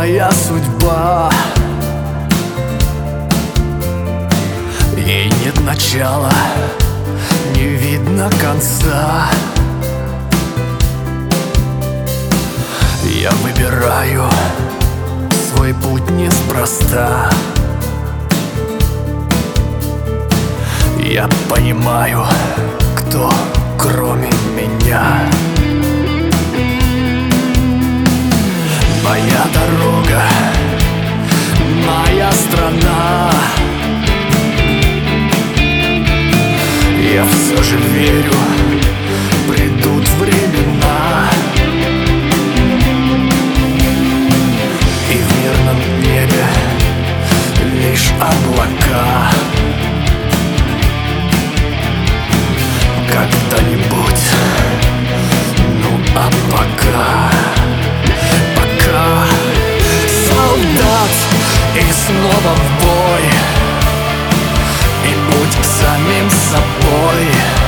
моя судьба. Ей нет начала, не видно конца. Я выбираю свой путь неспроста. Я понимаю, кто кроме меня. Моя дорога, моя страна. Я все же верю, придут времена, и в мирном небе лишь облака. Когда-нибудь, ну а пока солдат, и снова в бой, и будь самим собой.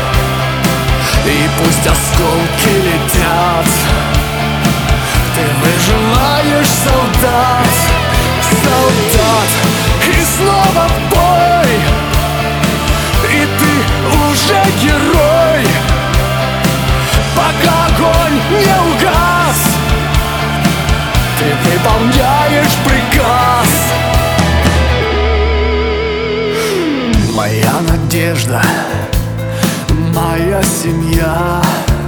И пусть осколки летят, ты выживаешь, солдат. Солдат, и снова в бой, и ты уже герой. Пока огонь не угас, ты выполняешь приказ. Моя надежда, моя семья.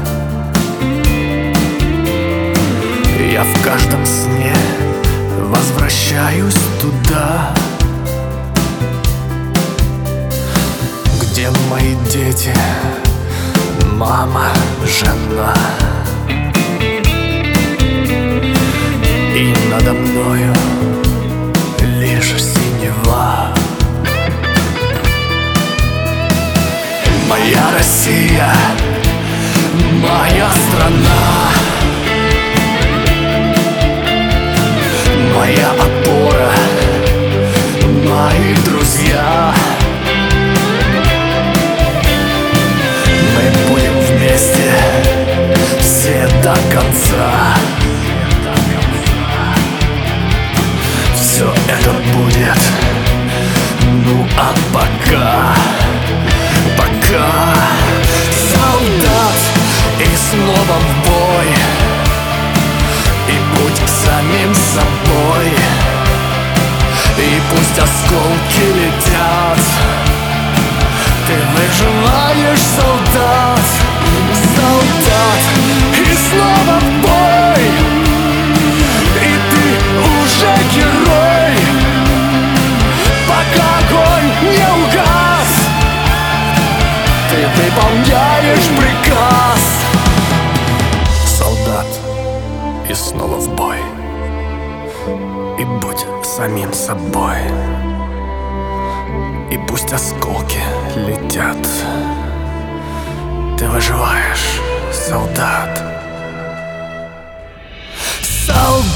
Я в каждом сне возвращаюсь туда, где мои дети, мама, жена. И надо мною лишь синева. Моя Россия, моя страна, моя опора, мои друзья. Мы будем вместе все до конца. Все это будет, ну а пока солдат, и снова в бой, и будь самим собой. И пусть осколки летят, ты выживаешь, солдат. Солдат, и снова в бой, и ты уже герой. Пока огонь не угас, ты выполняешь приказ. Солдат, и снова в бой, и будь самим собой. И пусть осколки летят, ты выживаешь, солдат. Солдат.